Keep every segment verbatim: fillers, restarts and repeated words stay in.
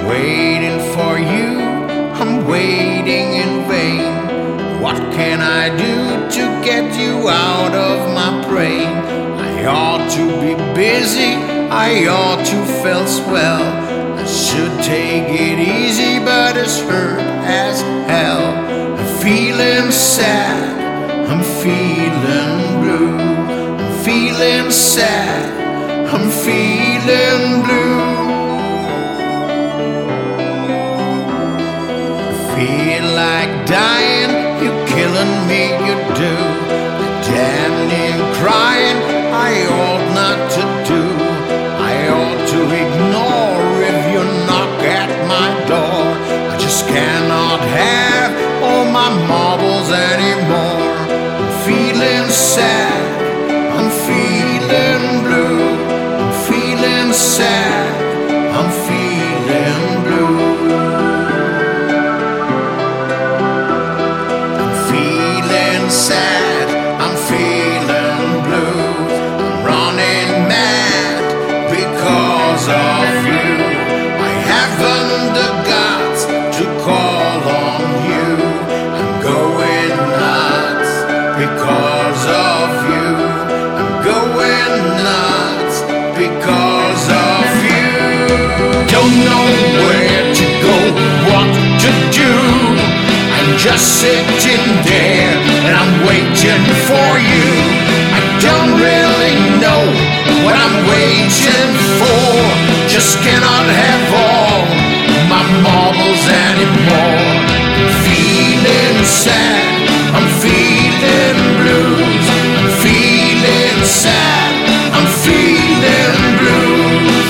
waiting for you, I'm waiting in vain. What can I do to get you out of my brain? I ought to be busy, I ought to feel swell. I should take it easy, but it's hurt as hell. I'm feeling sad, I'm feeling blue. I'm feeling sad, I'm feeling blue. Feel like dying, you're killing me, you do. Damn near crying, I ought not to do. I ought to ignore if you knock at my door. I just cannot have all my marbles anymore. I'm feeling sad, I'm feeling blue. I'm feeling sad, I'm feeling blue. Sad, I'm feeling blue. I'm running mad because of you. I haven't the guts to call on you. I'm going nuts because of you. I'm going nuts because of you. Don't know where to go, what to do. I'm just sitting there and I'm waiting for you. I don't really know what I'm waiting for. Just cannot have all my marbles anymore. I'm feeling sad, I'm feeling blues. I'm feeling sad, I'm feeling blues.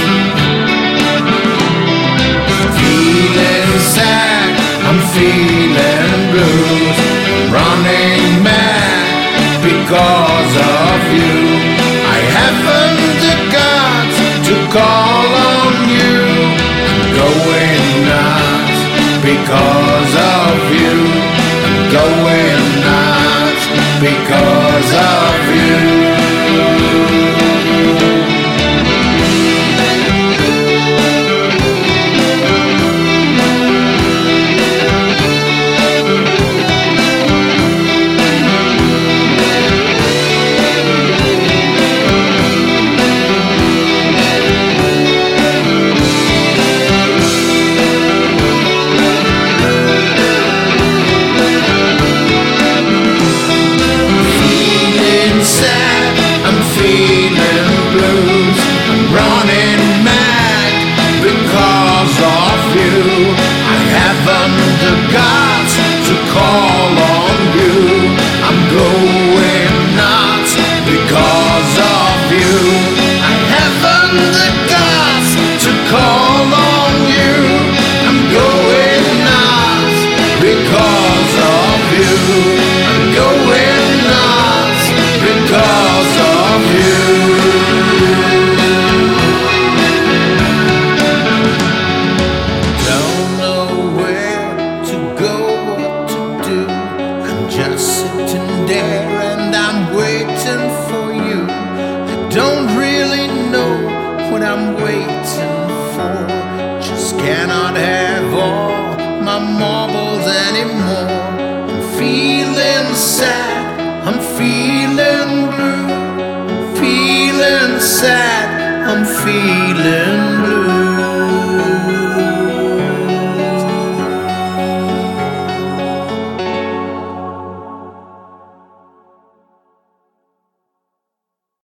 Feeling sad, I'm feeling blues. Running mad because of you. I haven't the guts to call on you. I'm going nuts because of you. I'm going nuts because of you. I'm waiting for. Just cannot have all my marbles anymore. I'm feeling sad.